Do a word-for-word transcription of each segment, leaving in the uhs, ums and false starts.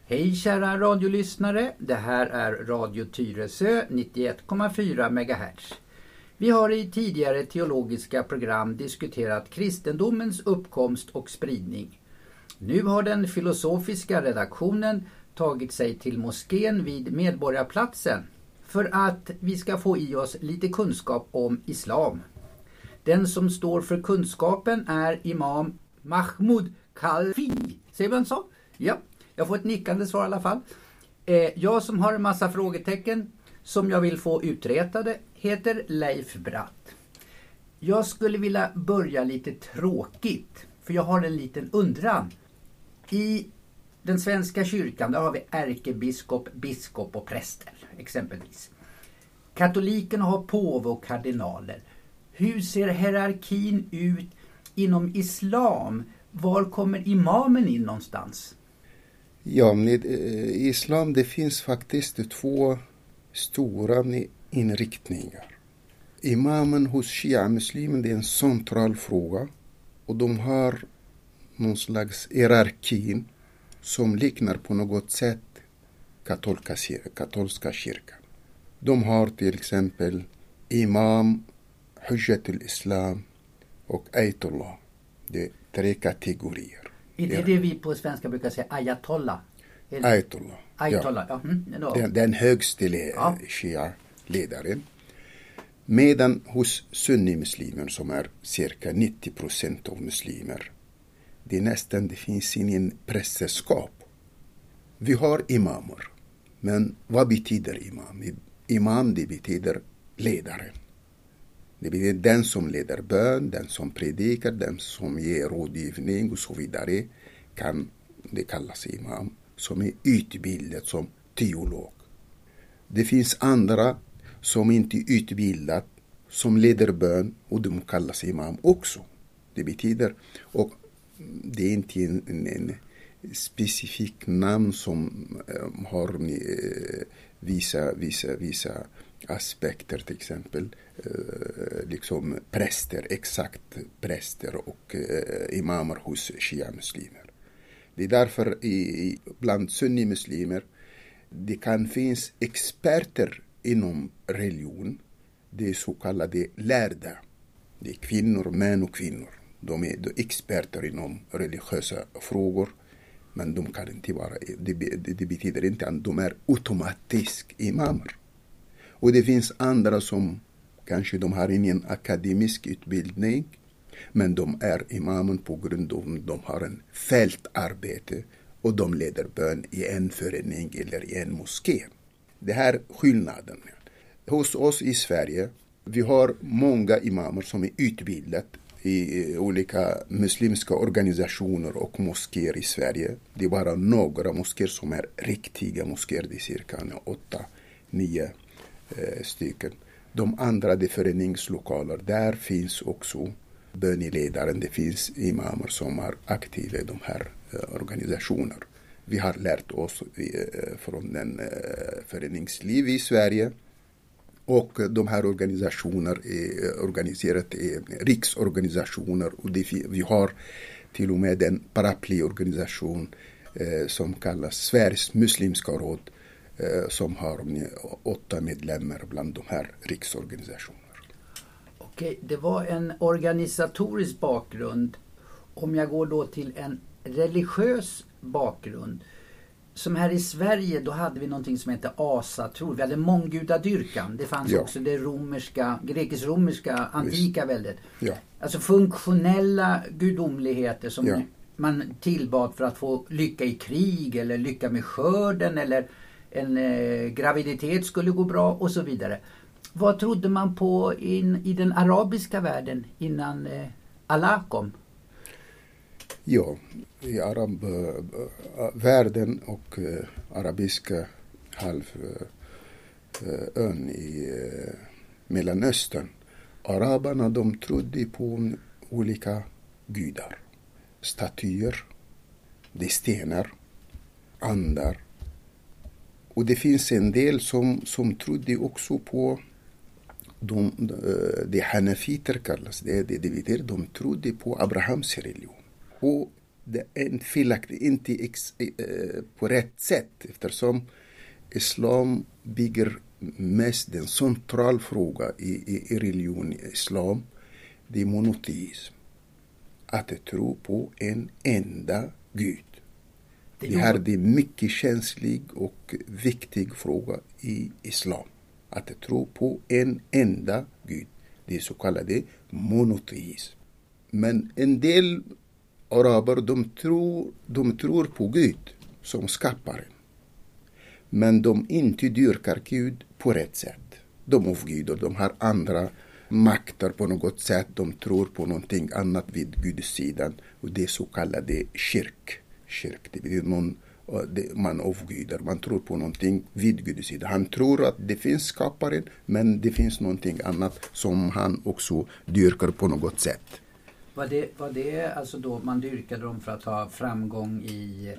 Hej kära radiolyssnare, det här är Radio Tyresö nittioett komma fyra megahertz. Vi har i tidigare teologiska program diskuterat kristendomens uppkomst och spridning. Nu har den filosofiska redaktionen tagit sig till moskén vid Medborgarplatsen för att vi ska få i oss lite kunskap om islam. Den som står för kunskapen är imam Mahmoud Khalfi. Säger man så? Ja, jag får ett nickande svar i alla fall. Eh, jag som har en massa frågetecken som jag vill få uträtade heter Leif Bratt. Jag skulle vilja börja lite tråkigt, för jag har en liten undran. I den svenska kyrkan där har vi ärkebiskop, biskop och präster exempelvis. Katolikerna har påve och kardinaler. Hur ser hierarkin ut inom islam? Var kommer imamen in någonstans? Ja, med eh, islam det finns faktiskt två stora inriktningar. Imamen hos shia-muslimen det är en central fråga och de har någon slags hierarki som liknar på något sätt katolska, katolska kyrkan. De har till exempel imam, hujjatul islam och ayatollah. Det är tre kategorier. Är det det vi på svenska brukar säga ayatollah? Eller? Ayatollah. Ayatollah, ja. ja. Mm, den, den högste le- ja. shia-ledaren. Medan hos sunni-muslimer som är cirka nittio procent av muslimer. Det är nästan, det finns ingen prästerskap. Vi har imamer. Men vad betyder imam? Imam det betyder ledaren. Det betyder den som leder bön, den som predikar, den som ger rådgivning och så vidare. Kan det kallas imam. Som är utbildad som teolog. Det finns andra som inte är utbildade som leder bön och de kallas imam också. Det betyder, och det är inte en, en, en specifik namn som um, har uh, vissa, vissa, vissa aspekter, till exempel uh, liksom präster, exakt präster och uh, imamer hos shia-muslimer. Det är därför i, bland sunni-muslimer det kan finnas experter inom religion. Det är så kallade lärda. Det är kvinnor, män och kvinnor. De är, de är experter inom religiösa frågor. Men de kan inte vara, det, det betyder inte att de är automatiskt imamer. Och det finns andra som kanske de har ingen akademisk utbildning. Men de är imamen på grund av att de har en fältarbete och de leder bön i en förening eller i en moské. Det här är skillnaden. Hos oss i Sverige, vi har många imamer som är utbildade i olika muslimska organisationer och moskéer i Sverige. Det är bara några moskéer som är riktiga moskéer, det är cirka åtta, nio eh, stycken. De andra, det föreningslokaler, där finns också böneledaren, det finns imamer som är aktiva i de här uh, organisationer. Vi har lärt oss uh, från den uh, föreningsliv i Sverige och de här organisationer är organiserade i riksorganisationer och det, vi har till och med en paraplyorganisation uh, som kallas Sveriges muslimska råd uh, som har uh, åtta medlemmar bland de här riksorganisationerna. Okej, det var en organisatorisk bakgrund. Om jag går då till en religiös bakgrund. Som här i Sverige, då hade vi någonting som heter asatro. Vi hade månggudadyrkan. Det fanns ja. också det romerska, grekisk-romerska, antika väldet. Ja. Alltså funktionella gudomligheter som ja. man tillbad för att få lycka i krig eller lycka med skörden eller en eh, graviditet skulle gå bra och så vidare. Vad trodde man på in, i den arabiska världen innan eh, Allah kom? Ja, i arabvärlden och eh, arabiska halvön eh, i eh, Mellanöstern. Araberna de trodde på olika gudar. Statyer, det stenar, andar. Och det finns en del som, som trodde också på de, de hanafiter kallas det, det, det, de trodde på Abrahams religion. Och det är en felaktig, inte ex, eh, på rätt sätt, eftersom islam bygger mest den central fråga i, i, i religion i islam, det är monoteism. Att tro på en enda Gud. Det, det här är en mycket känslig och viktig fråga i islam. Att tro på en enda Gud. Det är så kallade monoteism. Men en del araber, de tror, de tror på Gud som skaparen. Men de inte dyrkar Gud på rätt sätt. De avgudar, de har andra makter på något sätt. De tror på någonting annat vid Guds sidan. Och det är så kallade kyrk. Kyrk, det betyder någon, det, man avgudar, man tror på någonting vid Guds sida. Han tror att det finns skaparen, men det finns någonting annat som han också dyrkar på något sätt. Var det, var det alltså då man dyrkade dem för att ha framgång i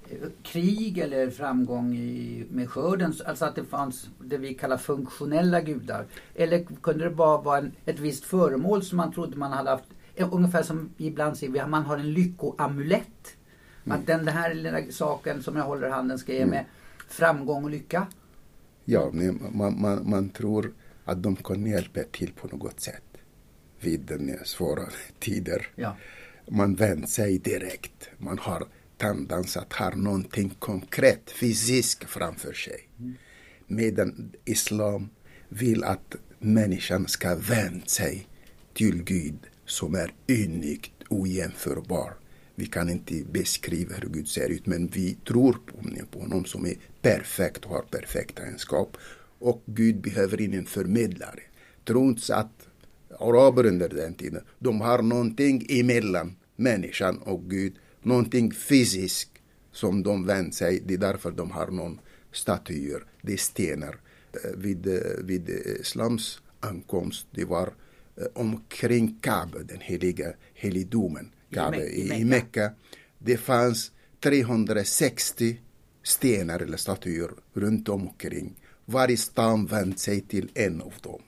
krig eller framgång i, med skörden, alltså att det fanns det vi kallar funktionella gudar, eller kunde det bara vara en, ett visst föremål som man trodde man hade haft, ungefär som ibland ser vi, man har en lyckoamulett, mm. att den, den här lilla saken som jag håller i handen ska ge mm. med framgång och lycka. Ja, man, man, man tror att de kan hjälpa till på något sätt vid den svåra tider. Ja. Man vänder sig direkt, man har tendens att ha någonting konkret fysiskt framför sig. Mm. Medan islam vill att människan ska vända sig till Gud som är unikt, ojämförbar. Vi kan inte beskriva hur Gud ser ut, men vi tror på honom som är perfekt och har perfekta egenskap. Och Gud behöver ingen förmedlare. Trots att araber under den tiden, de har någonting emellan människan och Gud, någonting fysiskt som de vänder sig. Det är därför de har någon statyer, det är stenar. Vid, vid islams ankomst, det var omkring Kaaba, den heliga helgdomen, Kaaba i, i, i Mekka. Det fanns trehundrasextio stenar eller statyer runt omkring. Varje stam vände sig till en av dem.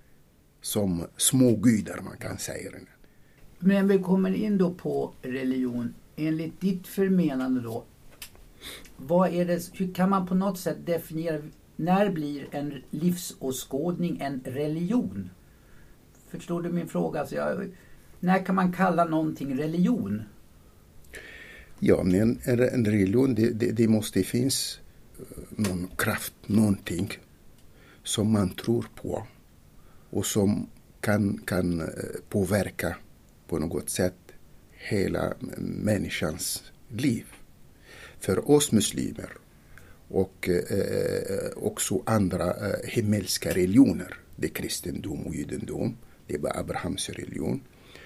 Som små gudar, man kan säga. Men vi kommer in då på religion. Enligt ditt förmenande då, vad är det, hur kan man på något sätt definiera, när blir en livsåskådning en religion? Förstår du min fråga? Alltså jag, när kan man kalla någonting religion? Ja, men en, en religion, det, det, det måste finnas någon kraft, någonting som man tror på och som kan, kan påverka på något sätt hela människans liv. För oss muslimer och eh, också andra eh, himmelska religioner, det är kristendom och judendom, det är Abrahams religion.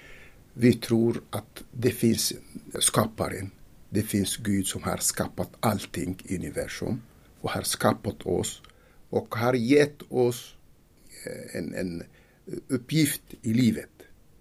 Vi tror att det finns skaparen, det finns Gud som har skapat allting i universum och har skapat oss och har gett oss en, en uppgift i livet.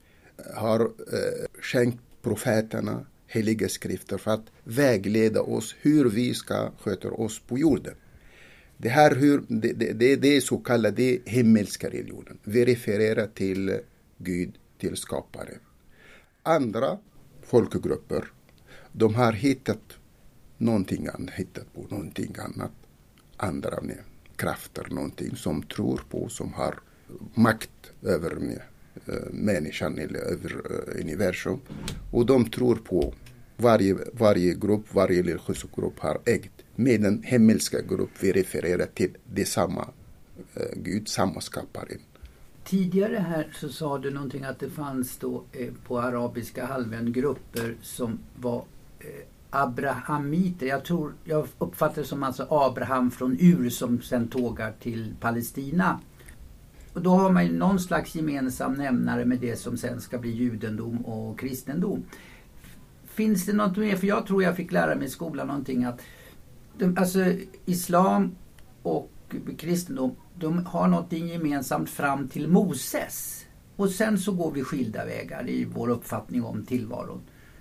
Har eh, skänkt profeterna, heliga skrifter för att vägleda oss hur vi ska sköta oss på jorden. Det här hur, det, det, det, det är så kallade himmelska religionen. Vi refererar till Gud, till skaparen. Andra folkgrupper, de har hittat någonting annat, hittat på någonting annat. Andra med krafter, någonting som tror på, som har makt över med människan eller över uh, universum. Och de tror på varje, varje grupp, varje religiös grupp har ägt. Med den himmelska grupp vi refererar till det samma uh, Gud, samma skaparen. Tidigare här så sa du någonting att det fanns då eh, på arabiska halvön grupper som var eh, abrahamiter. Jag tror, jag uppfattar det som alltså Abraham från Ur som sen tågar till Palestina. Och då har man ju någon slags gemensam nämnare med det som sen ska bli judendom och kristendom. Finns det något mer? För jag tror jag fick lära mig i skolan någonting att de, alltså islam och kristendom, de har någonting gemensamt fram till Moses. Och sen så går vi skilda vägar i vår uppfattning om tillvaron.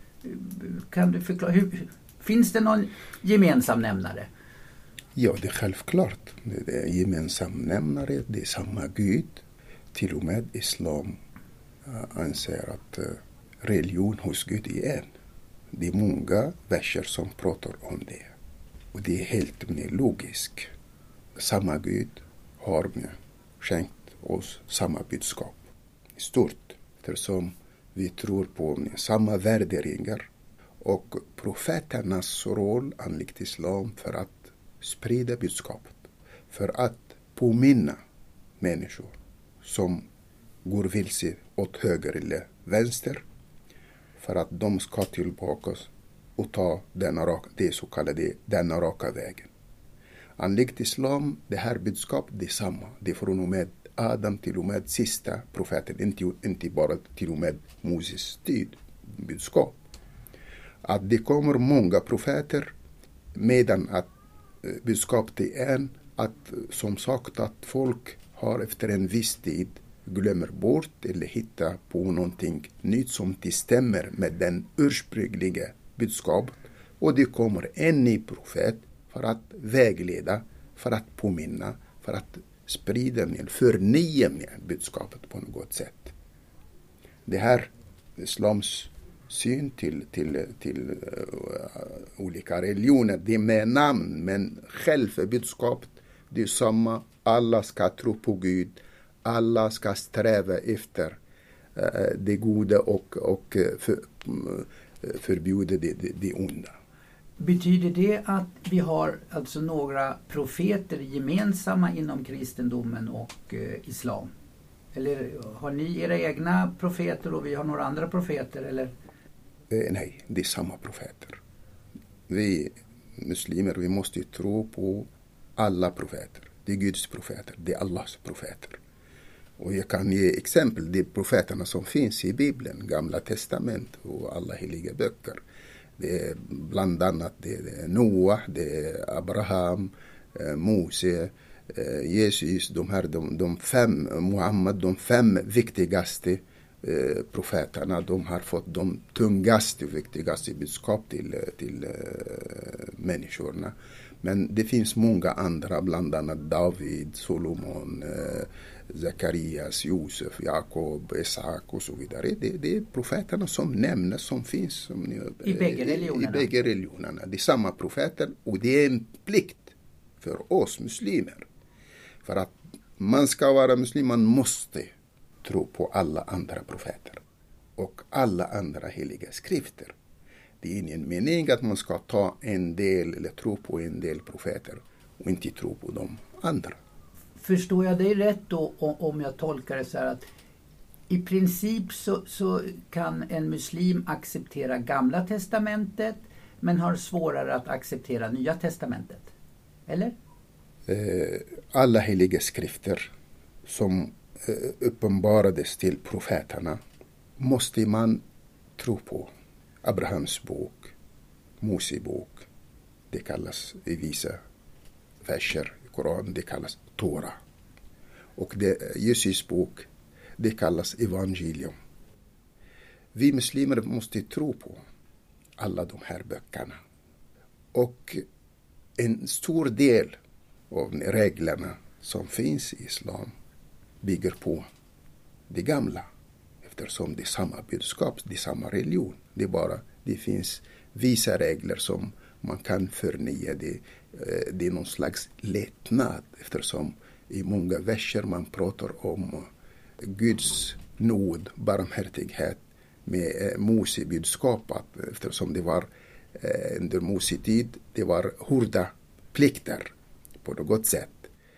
Kan du förklara, hur, finns det någon gemensam nämnare? Ja, det är självklart. Det är gemensam nämnare, det är samma Gud. Till och med islam anser att religion hos Gud är en. Det är många verser som pratar om det. Och det är helt mer logiskt. Samma Gud har skänkt oss samma budskap. I stort, eftersom vi tror på samma värderingar. Och profeternas roll enligt islam för att sprida budskapet. För att påminna människor som går vilse åt höger eller vänster. För att de ska tillbaka och ta denna raka, det så kallade denna raka vägen. Enligt islam, det här budskapet det är samma. Det är från och med Adam till och med sista profeten. Inte, inte bara till och med Moses tid budskap. Att det kommer många profeter medan att budskapet är en att som sagt att folk har efter en viss tid glömmer bort eller hittar på någonting nytt som inte stämmer med den ursprungliga budskapet. Och det kommer en ny profet för att vägleda, för att påminna, för att sprida mer, förnya mer budskapet på något sätt. Det här islams syn till, till, till uh, olika religioner, det är med namn, men själva budskapet det är samma. Alla ska tro på Gud. Alla ska sträva efter uh, det goda och, och för, uh, förbjuda det, det, det onda. Betyder det att vi har alltså några profeter gemensamma inom kristendomen och uh, islam? Eller har ni era egna profeter och vi har några andra profeter? Eller? Eh, nej, det är samma profeter. Vi muslimer, vi måste tro på alla profeter. Det är Guds profeter, det är Allahs profeter. Och jag kan ge exempel, de profeterna som finns i Bibeln, Gamla testament och alla heliga böcker. Det är bland annat det är Noah, det är Abraham, eh, Mose, eh, Jesus, de här de, de fem, Muhammed, de fem viktigaste eh, profeterna. De har fått de tungaste, viktigaste budskap till, till eh, människorna. Men det finns många andra, bland annat David, Solomon, eh, Zakarias, Josef, Jakob, Isak och så vidare. Det, det är profeterna som nämns, som finns som, i bägge religionerna. I bägge religionerna. Det är samma profeter och det är en plikt för oss muslimer. För att man ska vara muslim, man måste tro på alla andra profeter och alla andra heliga skrifter. Det är ingen mening att man ska ta en del eller tro på en del profeter och inte tro på de andra. Förstår jag dig rätt då om jag tolkar det så här att i princip så, så kan en muslim acceptera Gamla testamentet men har svårare att acceptera Nya testamentet? Eller? Alla heliga skrifter som uppenbarades till profeterna måste man tro på. Abrahams bok, Mose bok, det kallas i vissa verser i Koran, det kallas Tora. Och det, Jesus bok, det kallas evangelium. Vi muslimer måste tro på alla de här böckerna. Och en stor del av reglerna som finns i islam bygger på det gamla. Eftersom det är samma budskap, det är samma religion. Det är bara, det finns vissa regler som man kan förnya. Det, det är någon slags lättnad. Eftersom i många verser man pratar om Guds nåd, barmhärtighet med Mose budskapet. Eftersom det var under Mose tid, det var hårda plikter på något sätt.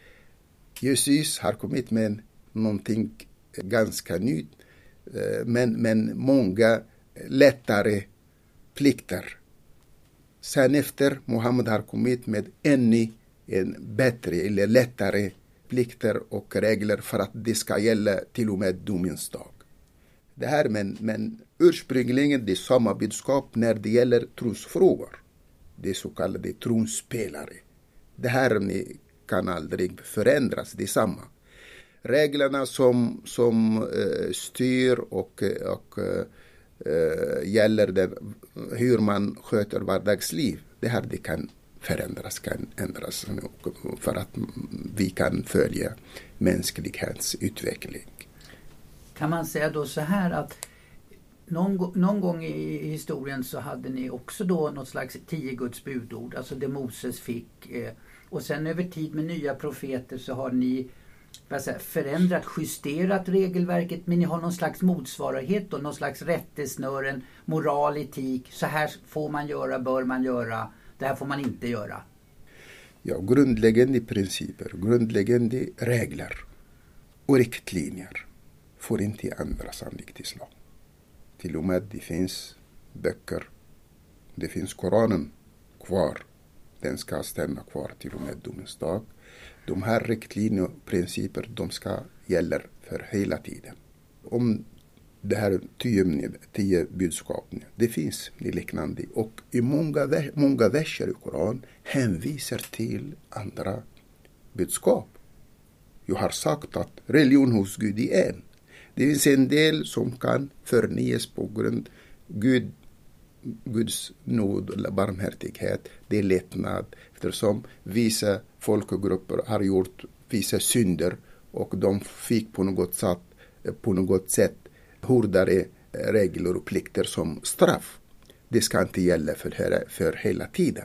Jesus har kommit med någonting ganska nytt. Men, men många lättare plikter. Sen efter Muhammed har kommit med ännu en bättre eller lättare plikter och regler för att det ska gälla till och med domens dag. Det här men, men ursprungligen det är samma budskap när det gäller trosfrågor. Det är så kallade tronspelare. Det här kan aldrig förändras, det är samma. Reglerna som, som uh, styr och, och uh, gäller den, hur man sköter vardagsliv, det här det kan förändras, kan ändras för att vi kan följa mänsklighetens utveckling. Kan man säga då så här att någon, någon gång i historien så hade ni också då något slags tio Guds budord, alltså det Moses fick. Eh, och sen över tid med nya profeter så har ni vad säga, förändrat, justerat regelverket, men ni har någon slags motsvarighet då, någon slags rättesnören, moral, etik. Så här får man göra, bör man göra, det här får man inte göra. Ja, grundläggande principer, grundläggande regler och riktlinjer får inte ändras enligt islam. Till och med det finns böcker, det finns Koranen kvar. Den ska stanna kvar till och med domens dag. De här riktlinjer och principer, de ska gälla för hela tiden. Om det här tio, tio budskapen, det finns liknande. Och i många, många verser i Koran hänvisar till andra budskap. Jag har sagt att religion hos Gud är en. Det finns en del som kan förnyas på grund Gud, Guds nåd eller barmhärtighet. Det är lättnad eftersom vissa folkgrupper har gjort vissa synder och de fick på något sätt, på något sätt hårdare regler och plikter som straff. Det ska inte gälla för, för hela tiden.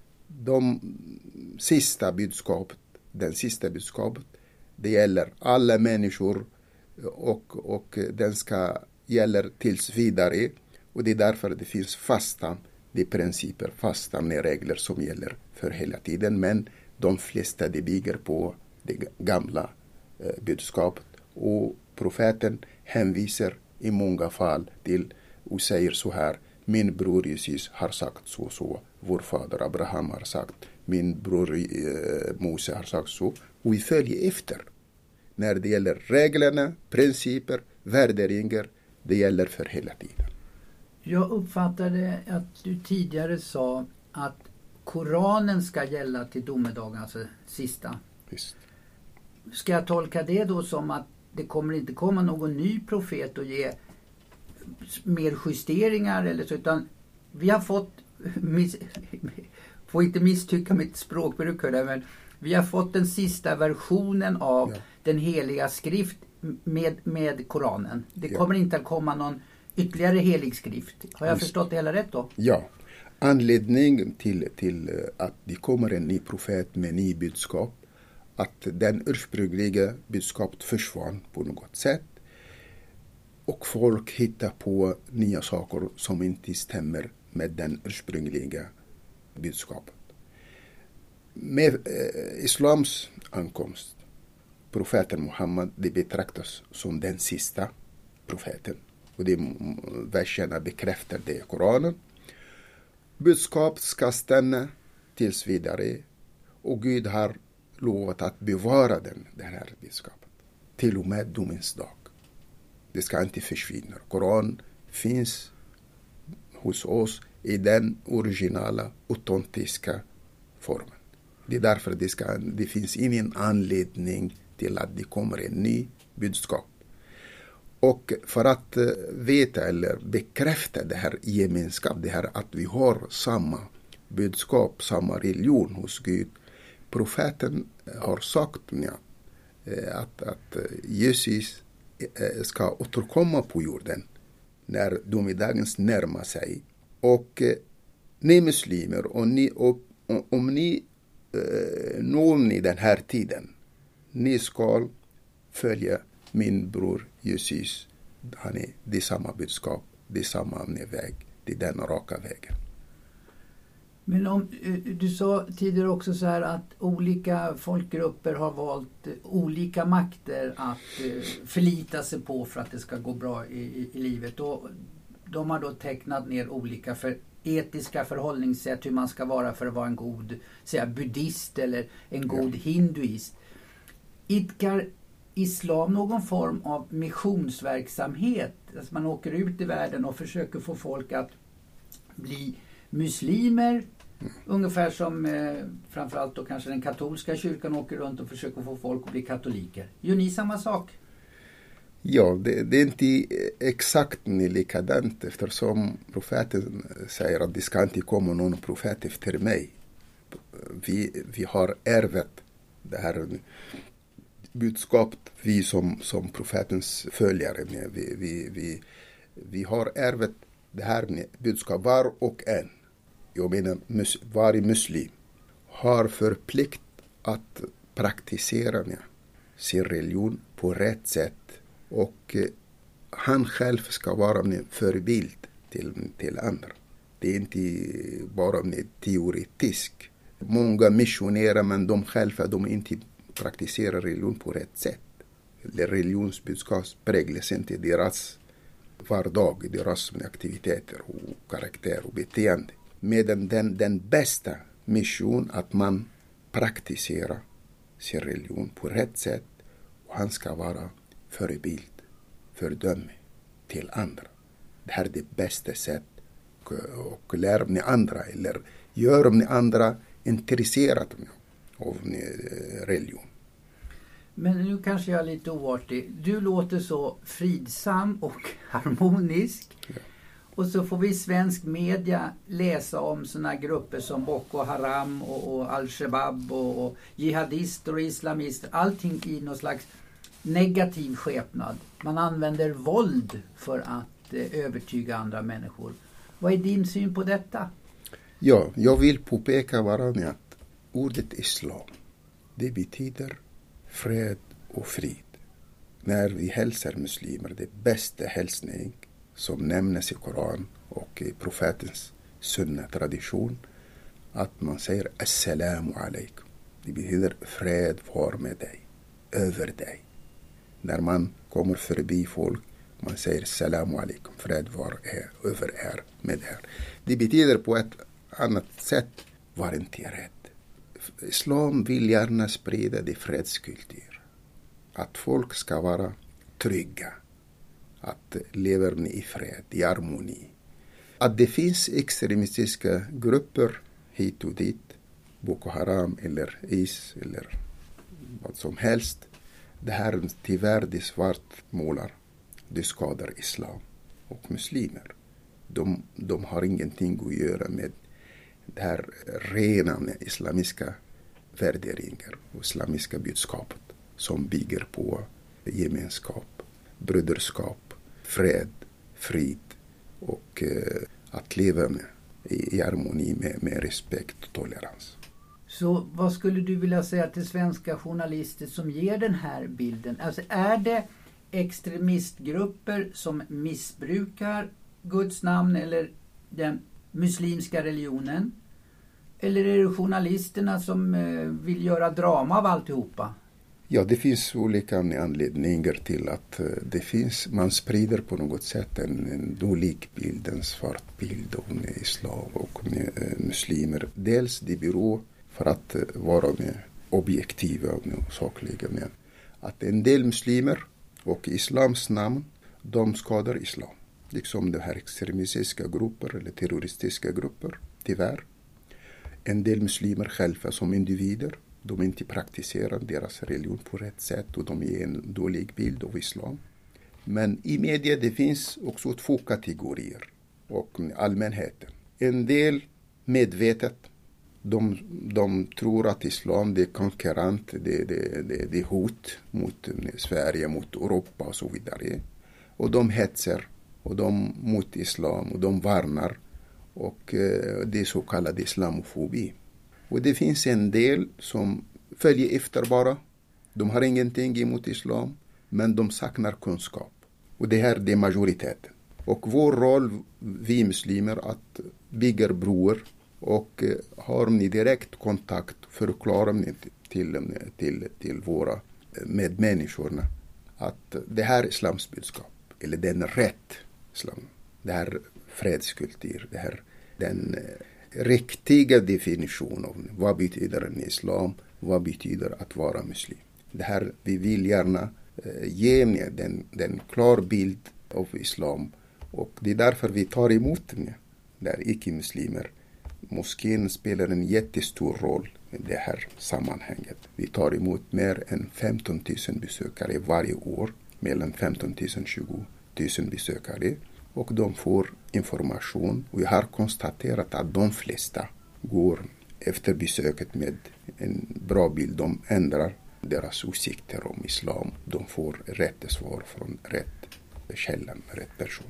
De sista budskapet, den sista budskapet, det gäller alla människor och, och den ska gälla tills vidare. Och det är därför det finns fasta de principer, fasta med regler som gäller för hela tiden. Men de flesta det bygger på det gamla eh, budskapet. Och profeten hänvisar i många fall till och säger så här: min bror Jesus har sagt så så. Vår fader Abraham har sagt. Min bror eh, Mose har sagt så. Och vi följer efter. När det gäller reglerna, principer, värderingar, det gäller för hela tiden. Jag uppfattade att du tidigare sa att Koranen ska gälla till domedagen, alltså sista. Visst. Ska jag tolka det då som att det kommer inte komma någon ny profet och ge mer justeringar eller så, utan vi har fått, miss, får inte misstycka mitt språkbruk där, men vi har fått den sista versionen av ja. den heliga skrift med, med Koranen. Det ja. kommer inte att komma någon ytterligare helig skrift. Har jag förstått det hela rätt då? Ja. Anledningen till, till att det kommer en ny profet med ny budskap, att den ursprungliga budskapet försvann på något sätt och folk hittar på nya saker som inte stämmer med den ursprungliga budskapet. Med eh, islams ankomst, profeten Muhammed, det betraktas som den sista profeten. Och det verserna bekräftar det i Koranen. Budskap ska stanna tills vidare och Gud har lovat att bevara den, den här budskapet till och med domens dag. Det ska inte försvinna. Koran finns hos oss i den originala, autentiska formen. Det är därför det, ska, det finns ingen anledning till att det kommer en ny budskap. Och för att veta eller bekräfta det här gemenskap, det här att vi har samma budskap, samma religion hos Gud. Profeten har sagt ja, att, att Jesus ska återkomma på jorden när domedagen närmar sig. Och ni muslimer, och ni, och, om ni eh, når ni den här tiden, ni ska följa min bror Jesus. Han är det samma budskap, det är samma väg, det är den raka vägen. Men om, du sa tidigare också så här att olika folkgrupper har valt olika makter att förlita sig på för att det ska gå bra i, i, i livet. Och de har då tecknat ner olika för etiska förhållningssätt, hur man ska vara för att vara en god säga, buddhist eller en god ja. hinduist. Idkar islam någon form av missionsverksamhet? Alltså man åker ut i världen och försöker få folk att bli muslimer, mm. ungefär som eh, framförallt då kanske den katolska kyrkan åker runt och försöker få folk att bli katoliker. Gör ni samma sak? Ja, det, det är inte exakt likadant eftersom profeten säger att det ska inte komma någon profet efter mig. Vi, vi har ärvet det här budskapet, vi som, som profetens följare. Vi, vi, vi Vi har ärvt det här med budskap. Var och en, jag menar mus, varje muslim, har för plikt att praktisera med sin religion på rätt sätt. Och eh, han själv ska vara en förebild till, till andra. Det är inte bara teoretisk. Många missionerar, men de själva de inte praktiserar religion på rätt sätt. Religionsbudskap präglas inte deras vardag, deras aktiviteter och karaktär och beteende. Medan den, den bästa mission att man praktiserar sin religion på rätt sätt, och han ska vara förebild, fördöme till andra. Det här är det bästa sättet, och lär ni andra eller gör ni andra intresserade av religion. Men nu kanske jag är lite oartig. Du låter så fridsam och harmonisk. Ja. Och så får vi i svensk media läsa om såna grupper som Boko Haram och, och Al-Shabaab och, och jihadister och islamister. Allting i någon slags negativ skepnad. Man använder våld för att eh, övertyga andra människor. Vad är din syn på detta? Ja, jag vill påpeka bara med att ordet islam, det betyder fred och frid. När vi hälsar muslimer, det bästa hälsning som nämns i Koran och i profetens sunna-tradition, att man säger assalamu alaikum. Det betyder fred var med dig, över dig. När man kommer förbi folk, man säger assalamu alaikum, fred var är, över er, med er. Det betyder på ett annat sätt, var inte rädd. Islam vill gärna sprida det fredskultur. Att folk ska vara trygga. Att leva i fred, i harmoni. Att det finns extremistiska grupper hit och dit. Boko Haram eller is eller vad som helst. Det här tyvärr det svartmålar. Det skadar islam och muslimer. De, de har ingenting att göra med det här rena islamiska värderingar och islamiska budskapet som bygger på gemenskap, broderskap, fred, frid och eh, att leva med, i, i harmoni med, med respekt och tolerans. Så vad skulle du vilja säga till svenska journalister som ger den här bilden? Alltså är det extremistgrupper som missbrukar Guds namn eller den muslimska religionen? Eller är det journalisterna som vill göra drama av alltihopa? Ja, det finns olika anledningar till att det finns, man sprider på något sätt en, en olik bild, en svart bild av islam och muslimer. Dels det beror för att vara med objektiva och sakliga med att en del muslimer och islams namn, de skadar islam. Liksom de här extremistiska grupper eller terroristiska grupper, tyvärr. En del muslimer själva som individer, de inte praktiserar deras religion på rätt sätt och de ger en dålig bild av islam. Men i media det finns också två kategorier och allmänheten. En del medvetet, de, de tror att islam det är konkurrent, det, det, det, det är hot mot Sverige, mot Europa och så vidare. Och de hetsar och de mot islam och de varnar. Och eh, det är så kallad islamofobi. Och det finns en del som följer efter bara. De har ingenting emot islam, men de saknar kunskap. Och det här är majoriteten. Och vår roll, vi muslimer, att bygga broar och eh, har ni direkt kontakt, förklarar ni till, till, till våra medmänniskorna att det här är islams budskap, eller den rätt islam, det här fredskultur, det här den eh, riktiga definitionen av vad betyder en islam, vad betyder att vara muslim. Det här, vi vill gärna eh, ge med den, den klar bild av islam, och det är därför vi tar emot med där icke-muslimer. Moskén spelar en jättestor roll i det här sammanhanget. Vi tar emot mer än femton tusen besökare varje år, mellan femton tusen och tjugo tusen besökare. Och de får information, och jag har konstaterat att de flesta går efter besöket med en bra bild. De ändrar deras åsikter om islam. De får rätt svar från rätt källan, rätt person.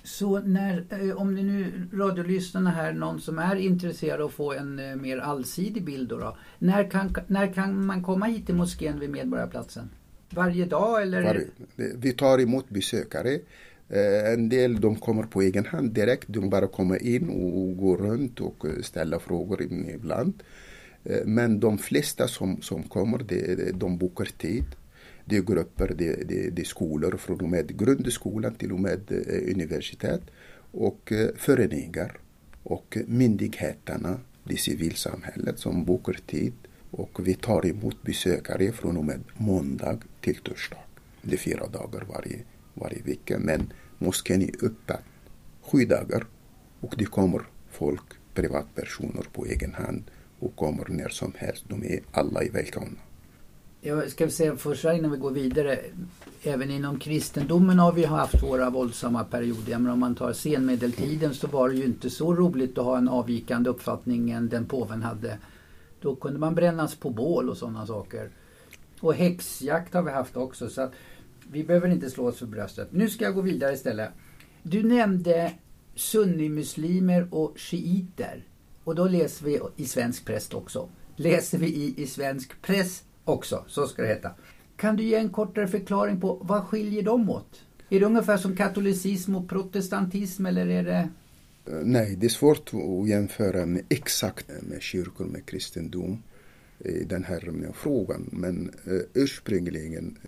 Så när, om det nu radiolyssnarna här, någon som är intresserad av att få en mer allsidig bild då, då när, kan, när kan man komma hit till moskén vid Medborgarplatsen? Varje dag eller? Varje, vi tar emot besökare. En del de kommer på egen hand direkt. De bara kommer in och går runt och ställer frågor ibland. Men de flesta som, som kommer, det, de bokar tid. Det är grupper, det, det, det är skolor från och med grundskolan till och med universitet. Och föreningar och myndigheterna, det civilsamhället som bokar tid. Och vi tar emot besökare från och med måndag till torsdag. Det är fyra dagar varje, varje vecka. Men moskén är öppen sju dagar. Och det kommer folk, privatpersoner på egen hand. Och kommer när som helst. De är alla i välkomna. Jag ska säga först innan vi går vidare. Även inom kristendomen har vi haft våra våldsamma perioder. Men om man tar senmedeltiden så var det ju inte så roligt att ha en avvikande uppfattning än den påven hade. Då kunde man brännas på bål och sådana saker. Och häxjakt har vi haft också. Så att vi behöver inte slå oss för bröstet. Nu ska jag gå vidare istället. Du nämnde sunnimuslimer och shiiter. Och då läser vi i svensk press också. Läser vi i, i svensk press också, så ska det heta. Kan du ge en kortare förklaring på vad skiljer dem åt? Är det ungefär som katolicism och protestantism eller är det? Nej, det är svårt att jämföra med exakt med kyrkor med kristendom i den här frågan. Men uh, ursprungligen,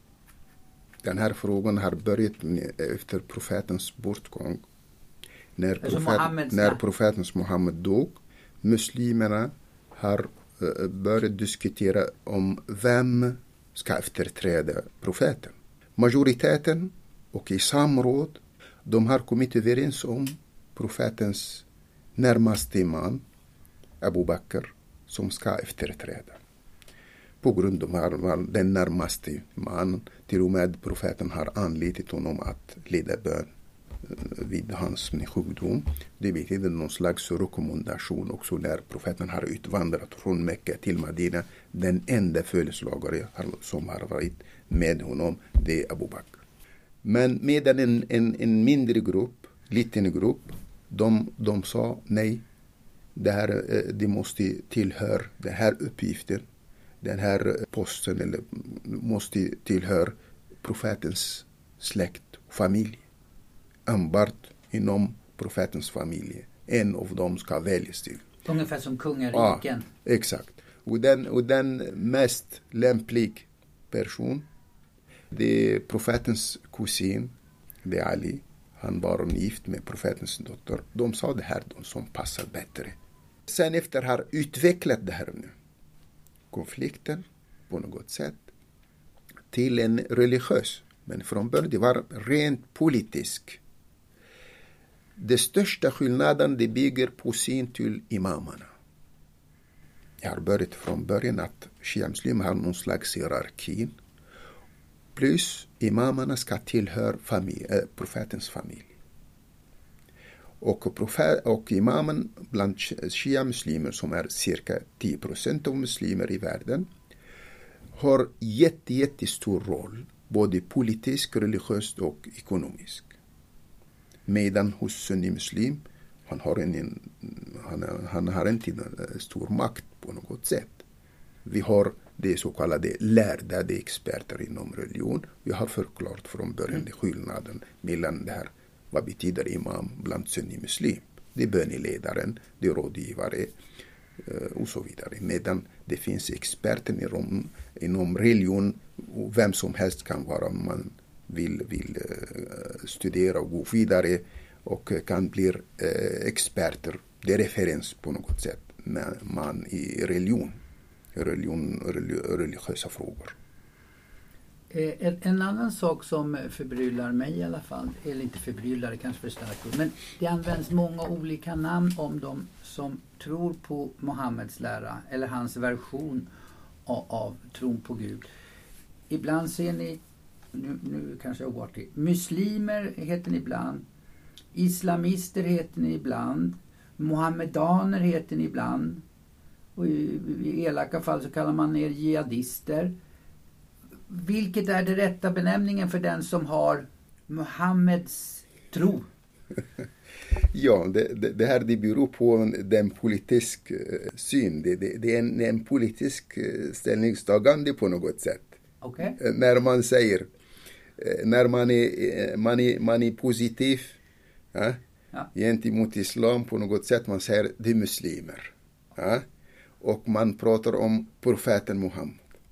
den här frågan har börjat med, efter profetens bortgång. När, profet, när profeten Muhammed dog, muslimerna har uh, börjat diskutera om vem ska efterträda profeten. Majoriteten och i samråd, de har kommit överens om profetens närmaste man, Abu Bakr, som ska efterträda. På grund av den närmaste man, till och med profeten har anlitat honom att leda bön vid hans sjukdom. Det betyder någon slags rekommendation också när profeten har utvandrat från Mekka till Medina. Den enda följeslagare som har varit med honom, det är Abu Bakr. Men medan en, en, en mindre grupp, liten grupp, de, de sa nej, det, här, det måste tillhöra den här uppgiften, den här posten eller måste tillhöra profetens släkt och familj. Enbart inom profetens familj. En av dem ska väljas till. Ungefär som kungariken. Ja, exakt. Och den, och den mest lämplig person, det är profetens kusin, det är Ali. Han var gift med profetens dotter. De sa det här, de som passar bättre. Sen efter har utvecklat det här nu. Konflikten på något sätt till en religiös. Men från början det var rent politisk. Det största skillnaden det bygger på sin till imamerna. Jag har börjat från början att shia-muslimer har någon slags hierarki. Plus imamerna ska tillhöra familj, äh, profetens familj. Och, profet, och imamen bland shia-muslimer som är cirka tio procent av muslimer i världen har jätte, jättestor roll. Både politisk, religiöst och ekonomisk. Medan hos sunni-muslim, han har, en, han, han har inte en stor makt på något sätt. Vi har det så kallade lärda, det experter inom religion. Vi har förklarat från början mm. skillnaden mellan det här. Vad betyder imam bland sunni-muslim? Det är böneledaren, det är rådgivare och så vidare. Medan det finns experter inom, inom religion och vem som helst kan vara om man vill, vill studera och gå vidare och kan bli experter. Det är referens på något sätt när man i religion, religion religiösa frågor. En annan sak som förbryllar mig i alla fall, eller inte förbryllar, det kanske för starkt, men det används många olika namn om de som tror på Mohammeds lära eller hans version av, av tron på Gud. Ibland ser ni, nu, nu kanske jag går till, muslimer heter ni ibland, islamister heter ni ibland, mohammedaner heter ni ibland, och i, i elaka fall så kallar man er jihadister. Vilket är det rätta benämningen för den som har Muhammeds tro? Ja, det, det, det här det beror på den politisk uh, syn. Det, det, det är en, en politisk uh, ställningstagande på något sätt. Okay. Uh, när man säger, uh, när man är, uh, man är, man är positiv uh, ja. gentemot islam på något sätt, man säger det är muslimer. Uh, och man pratar om profeten Muhammed.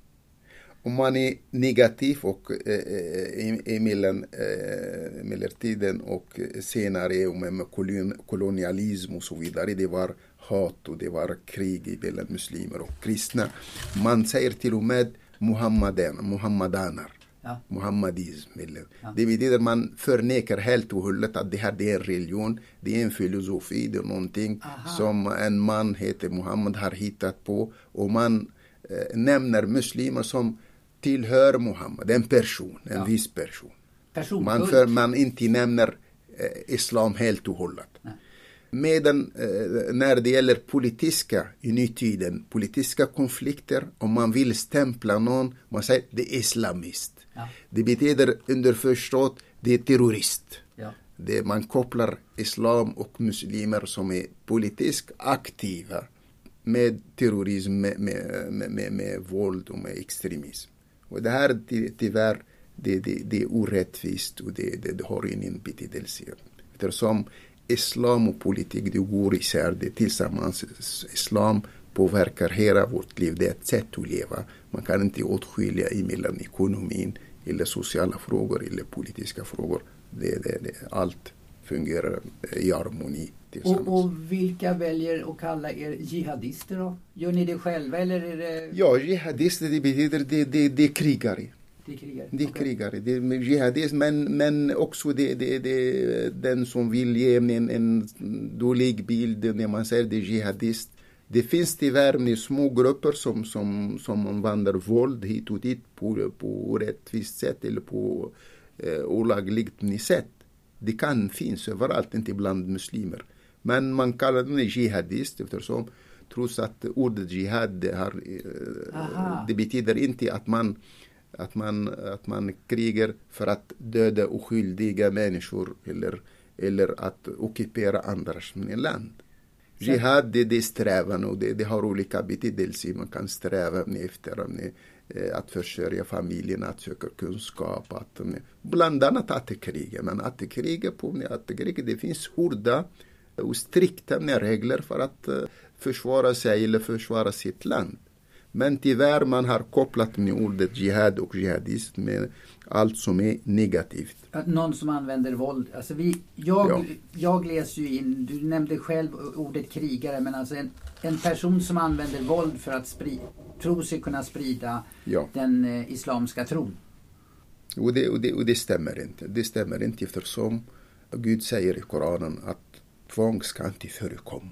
Om man är negativ och eh, i, i mellan, eh, medeltiden och senare och med kolon, kolonialism och så vidare, det var hat och det var krig mellan muslimer och kristna. Man säger till och med Muhammadan, Muhammadaner, ja. Muhammadism. Ja. Det betyder att man förnekar helt och hållet att det här det är en religion, det är en filosofi, det är någonting Aha. som en man heter Muhammad har hittat på, och man eh, nämner muslimer som tillhör Muhammed, en person, en ja. viss person. Man, för, man inte nämner eh, islam helt och hållet. Nej. Medan eh, när det gäller politiska i nytiden, politiska konflikter, om man vill stämpla någon, man säger det är islamist. Ja. Det betyder underförstått, det är terrorist. Ja. Det, man kopplar islam och muslimer som är politiskt aktiva med terrorism, med, med, med, med, med våld och med extremism. Och det här tyvärr, det, det, det är orättvist och det, det, det har ingen betydelse. Eftersom islam och politik, det går isär, det tillsammans. Islam påverkar hela vårt liv, det är ett sätt att leva. Man kan inte åtskilja emellan ekonomin eller sociala frågor eller politiska frågor. Det, det, det, allt fungerar i harmoni. Och, och vilka väljer att kalla er jihadister då? Gör ni det själva eller är det... Ja, jihadister det betyder det, det, det är krigare. Det är krigare? Det är okay. krigare. Det är jihadist, men, men också det, det, det, den som vill ge en, en dålig bild när man säger det är jihadist. Det finns tyvärr små grupper som, som, som använder våld hit och dit på, på rättvist sätt eller på eh, olagligt sätt. Det kan finnas överallt, inte bland muslimer. Men man kallar den jihadist eftersom trots att ordet jihad har, det betyder inte att man, att, man, att man krigar för att döda oskyldiga människor eller, eller att ockupera andras land. Jihad det, det är strävan och det, det har olika betydelser. Man kan sträva efter med, att försörja familjen, att söka kunskap, att, bland annat att kriga. Men att kriga på att kriga, det finns hårda och strikta regler för att uh, försvara sig eller försvara sitt land. Men tyvärr man har kopplat med ordet jihad och jihadist med allt som är negativt. Någon som använder våld. Alltså vi, jag, ja. jag läser ju in, du nämnde själv ordet krigare, men alltså en, en person som använder våld för att sprida, tror sig kunna sprida ja. den eh, islamska tron. Och det, och, det, och det stämmer inte. Det stämmer inte eftersom Gud säger i Koranen att tvång ska inte förekomma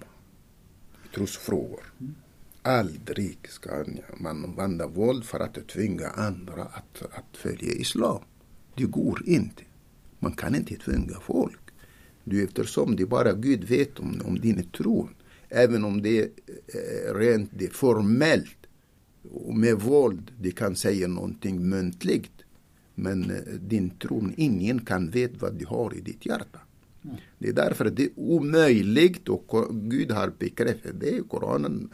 i trosfrågor. Mm. Aldrig ska man använda våld för att tvinga andra att, att följa islam. Det går inte. Man kan inte tvinga folk. Du, eftersom det bara Gud vet om, om din tro. Även om det är eh, rent det är formellt och med våld, det kan säga någonting muntligt. Men eh, din tro, ingen kan veta vad du har i ditt hjärta. Mm. Det är därför det är omöjligt och Gud har bekräftat det i Koranen.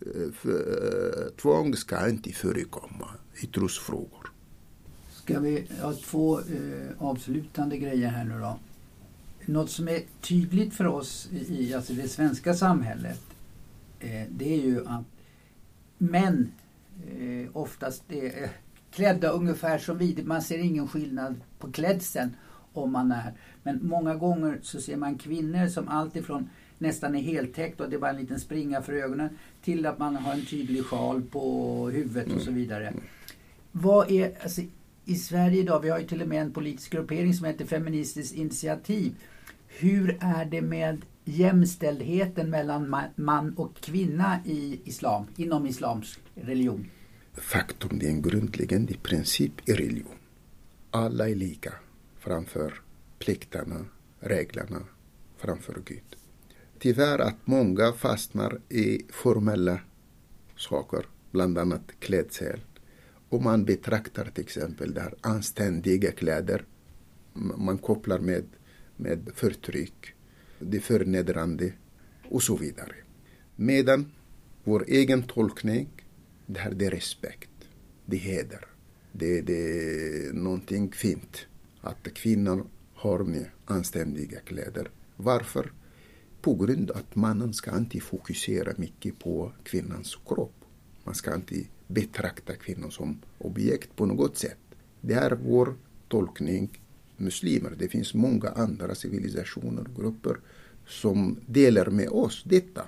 För, tvång ska inte förekomma i trosfrågor. Ska vi ha två eh, avslutande grejer här nu då. Något som är tydligt för oss i alltså det svenska samhället eh, det är ju att män eh, oftast är klädda ungefär som vi. Man ser ingen skillnad på klädseln om man är. Men många gånger så ser man kvinnor som alltifrån nästan är heltäckt och det är bara en liten springa för ögonen till att man har en tydlig sjal på huvudet och så vidare. Vad är, alltså, i Sverige idag, vi har ju till och med en politisk gruppering som heter Feministiskt initiativ. Hur är det med jämställdheten mellan man och kvinna i islam, inom islamsk religion? Faktum, det är en grundläggande princip i religion. Alla är lika framför plikterna, reglerna, framför Gud. Tyvärr att många fastnar i formella saker, bland annat klädsel. Och man betraktar till exempel där anständiga kläder. Man kopplar med med förtryck, det förnedrande och så vidare. Medan vår egen tolkning, det här det är respekt, det är heder. Det, det är någonting fint att kvinnor har med anständiga kläder. Varför? På grund av att mannen ska inte fokusera mycket på kvinnans kropp. Man ska inte betrakta kvinnor som objekt på något sätt. Det är vår tolkning muslimer. Det finns många andra civilisationer och grupper som delar med oss detta.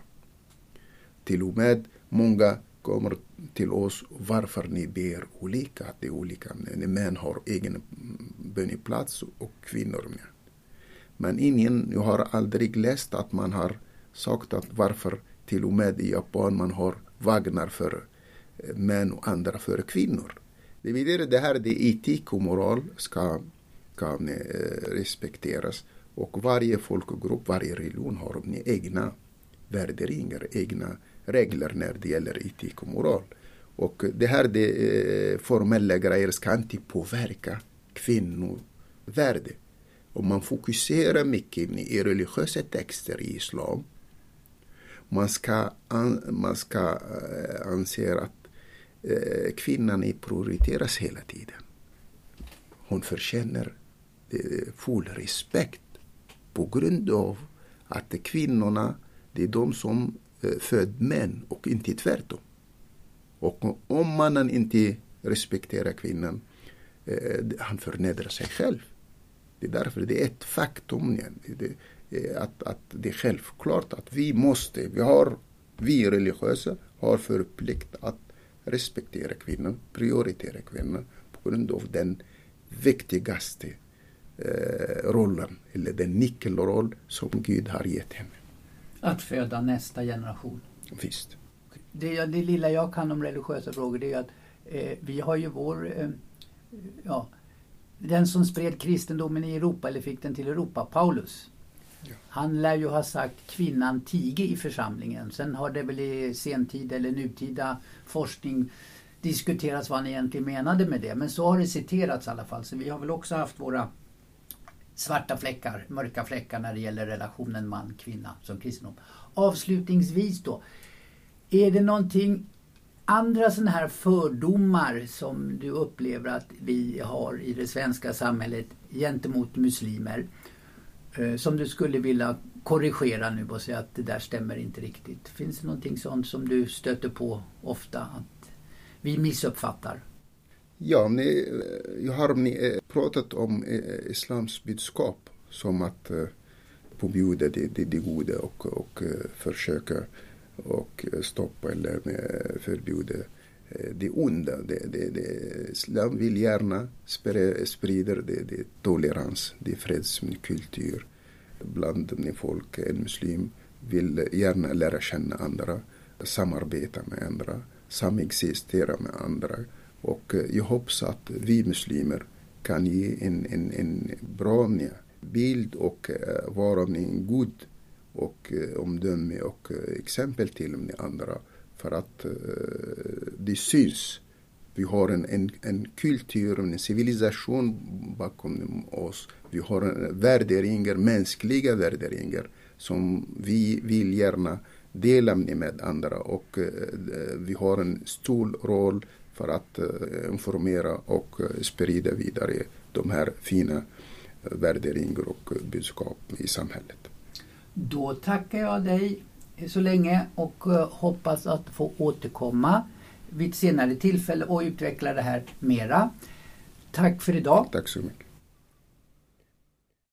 Till och med många kommer till oss varför ni ber olika. Att det är olika. Män har egen böneplats och kvinnor med. Men ingen, jag har aldrig läst att man har sagt att varför till och med i Japan man har vagnar för män och andra för kvinnor. Det betyder det här, det etik och moral ska kan respekteras. Och varje folkgrupp, varje religion har egna värderingar, egna regler när det gäller etik och moral. Och det här det formella grejer ska inte påverka kvinnovärde. Om man fokuserar mycket i religiösa texter i islam, man ska, man ska anse att kvinnan prioriteras hela tiden. Hon förtjänar full respekt på grund av att kvinnorna, det är de som föd män och inte tvärtom. Och om mannen inte respekterar kvinnan, han förnedrar sig själv. Det är därför det är ett faktum det är att, att det är självklart att vi måste, vi har, vi religiösa har för plikt att respektera kvinnan, prioritera kvinnan på grund av den viktigaste eh, rollen, eller den nyckelroll som Gud har gett henne. Att föda nästa generation. Visst. Det, det lilla jag kan om religiösa frågor, det är att eh, vi har ju vår, eh, ja, den som spred kristendomen i Europa, eller fick den till Europa, Paulus. Ja. Han lär ju ha sagt kvinnan tige i församlingen. Sen har det väl i sentid eller nutida forskning diskuterats vad han egentligen menade med det. Men så har det citerats i alla fall. Så vi har väl också haft våra svarta fläckar, mörka fläckar när det gäller relationen man-kvinna som kristendom. Avslutningsvis då, är det någonting, andra sådana här fördomar som du upplever att vi har i det svenska samhället gentemot muslimer, eh, som du skulle vilja korrigera nu och säga att det där stämmer inte riktigt? Finns det någonting sånt som du stöter på ofta att vi missuppfattar? Ja, ni, jag har ni, pratat om eh, islams budskap som att eh, förbjuda det, det, det goda och, och eh, försöka och stoppa eller förbjuda det onda. Det, det, det, islam vill gärna sprida det, det tolerans, det fredskultur bland folk. En muslim vill gärna lära känna andra, samarbeta med andra, samexistera med andra. Och jag hoppas att vi muslimer kan ge en, en, en bra bild och vara en god och omdöme och exempel till de andra, för att uh, det syns. Vi har en, en, en kultur, en civilisation bakom oss. Vi har värderingar, mänskliga värderingar som vi vill gärna dela med andra, och uh, vi har en stor roll för att uh, informera och uh, sprida vidare de här fina uh, värderingar och uh, budskap i samhället. Då tackar jag dig så länge och hoppas att få återkomma vid ett senare tillfälle och utveckla det här mera. Tack för idag. Tack så mycket.